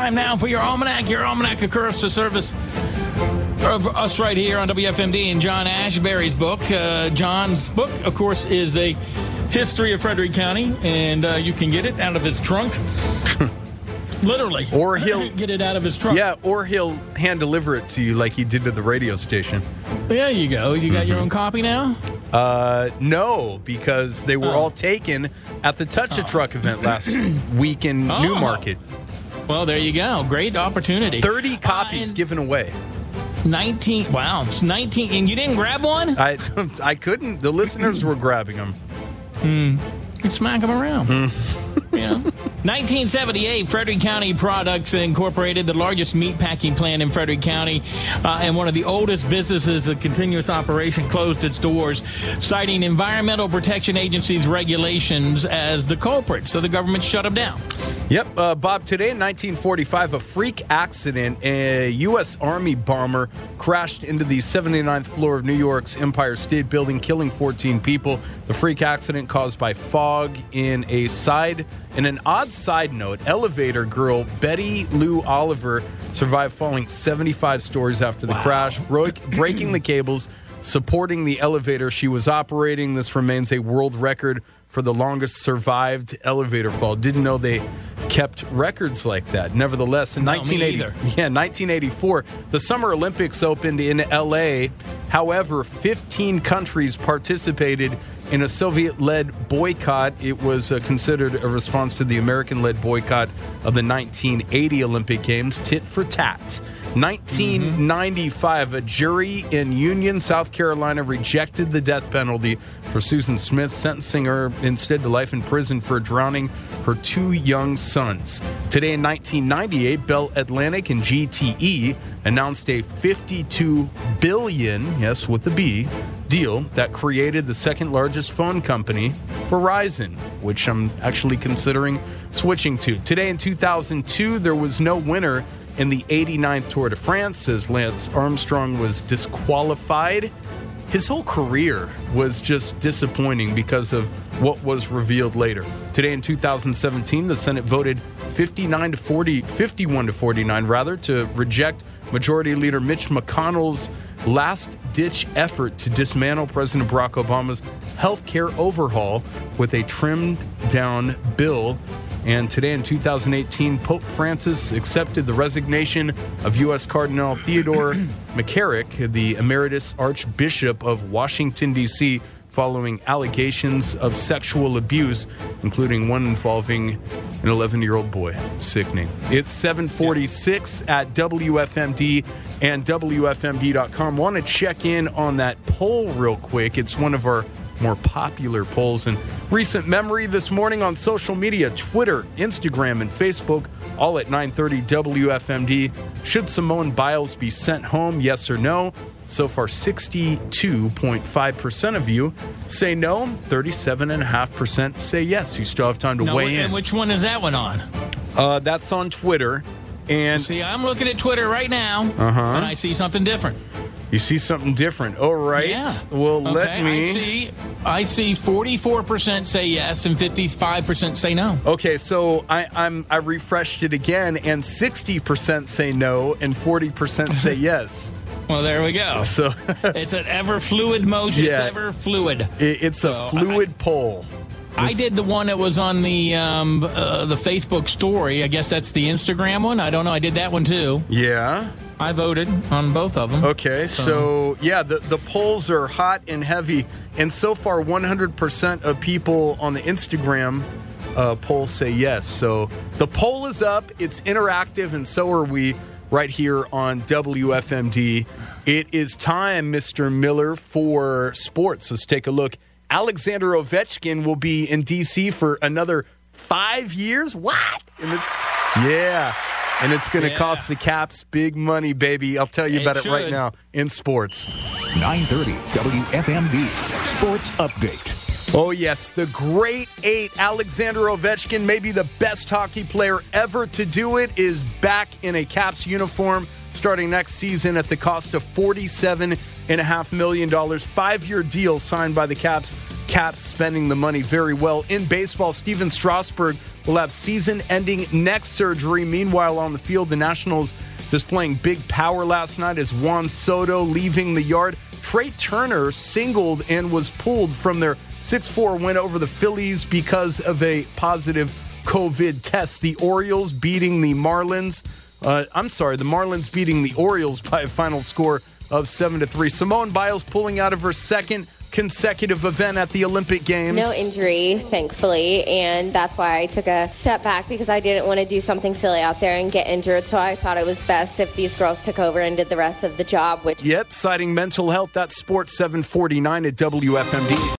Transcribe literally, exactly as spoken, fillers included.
time now for your Almanac. Your Almanac occurs to service of us right here on W F M D and John Ashbery's book. Uh, John's book, of course, is a history of Frederick County, and uh, you can get it out of his trunk. Literally. Or he'll get it out of his trunk. Yeah, or he'll hand deliver it to you like he did to the radio station. There you go. You got mm-hmm. your own copy now? Uh, no, because they were oh. all taken at the Touch a Truck event last week in oh. Newmarket. Well, there you go. Great opportunity. thirty copies uh, given away. nineteen. Wow. nineteen. And you didn't grab one? I I couldn't. The listeners were grabbing them. Hmm. You smack them around. Mm. You know. nineteen seventy-eight, Frederick County Products Incorporated, the largest meat packing plant in Frederick County, uh, and one of the oldest businesses of continuous operation, closed its doors, citing Environmental Protection Agency's regulations as the culprit. So the government shut them down. Yep, uh, Bob, today in nineteen forty-five, a freak accident. A U S Army bomber crashed into the seventy-ninth floor of New York's Empire State Building, killing fourteen people. The freak accident caused by fog in a side. In an odd side note, elevator girl Betty Lou Oliver survived falling seventy-five stories after the wow. crash, broke, breaking the cables supporting the elevator she was operating. This remains a world record for the longest survived elevator fall. Didn't know they kept records like that. Nevertheless, in no, nineteen eighty, yeah, nineteen eighty-four, the Summer Olympics opened in L A. However, fifteen countries participated in a Soviet-led boycott. It was uh, considered a response to the American-led boycott of the nineteen eighty Olympic Games, tit for tat. nineteen ninety-five, mm-hmm. a jury in Union, South Carolina, rejected the death penalty for Susan Smith, sentencing her instead to life in prison for drowning her two young sons. Today in nineteen ninety-eight, Bell Atlantic and G T E announced a fifty-two billion dollars, yes, with a B, deal that created the second largest phone company, Verizon, which I'm actually considering switching to. Today in two thousand two, there was no winner in the eighty-ninth Tour de France, as Lance Armstrong was disqualified. His whole career was just disappointing because of what was revealed later. Today in two thousand seventeen, the Senate voted fifty-nine to forty, fifty-one to forty-nine rather, to reject Majority Leader Mitch McConnell's last-ditch effort to dismantle President Barack Obama's health care overhaul with a trimmed-down bill. And today in two thousand eighteen, Pope Francis accepted the resignation of U S Cardinal Theodore McCarrick, the Emeritus Archbishop of Washington, D C, following allegations of sexual abuse, including one involving an eleven-year-old boy. Sickening. It's seven forty-six at W F M D and W F M D dot com. Want to check in on that poll real quick. It's one of our more popular polls in recent memory this morning on social media, Twitter, Instagram, and Facebook, all at nine thirty W F M D. Should Simone Biles be sent home, yes or no? So far, sixty-two point five percent of you say no, thirty-seven point five percent say yes. You still have time to no, weigh and in. Which one is that one on? Uh, that's on Twitter. And see, I'm looking at Twitter right now, uh-huh. and I see something different. You see something different. All right. Yeah. Well, okay. let me... I see, I see forty-four percent say yes and fifty-five percent say no. Okay, so I, I'm, I refreshed it again, and sixty percent say no and forty percent say yes. Well, there we go. So it's an ever fluid motion. Yeah, it's ever fluid. It, it's so a fluid I, poll. It's, I did the one that was on the um, uh, the Facebook story. I guess that's the Instagram one. I don't know. I did that one too. Yeah. I voted on both of them. Okay, so, so yeah, the, the polls are hot and heavy. And so far, one hundred percent of people on the Instagram uh, poll say yes. So the poll is up. It's interactive, and so are we right here on W F M D. It is time, Mister Miller, for sports. Let's take a look. Alexander Ovechkin will be in D C for another five years. What? And it's, yeah. And it's going to yeah. cost the Caps big money, baby. I'll tell you it about should. it right now in sports. nine thirty W F M D Sports Update. Oh, yes. The great eight, Alexander Ovechkin, maybe the best hockey player ever to do it, is back in a Caps uniform starting next season at the cost of forty-seven point five million dollars. Five-year deal signed by the Caps Caps spending the money very well. In baseball, Steven Strasburg will have season-ending neck surgery. Meanwhile, on the field, the Nationals displaying big power last night as Juan Soto leaving the yard. Trey Turner singled and was pulled from their six four win over the Phillies because of a positive COVID test. The Orioles beating the Marlins. Uh, I'm sorry, the Marlins beating the Orioles by a final score of seven to three. Simone Biles pulling out of her second consecutive event at the Olympic Games. No injury, thankfully, and that's why I took a step back, because I didn't want to do something silly out there and get injured, so I thought it was best if these girls took over and did the rest of the job. Which Yep, citing mental health. That's Sports seven forty-nine at W F M D.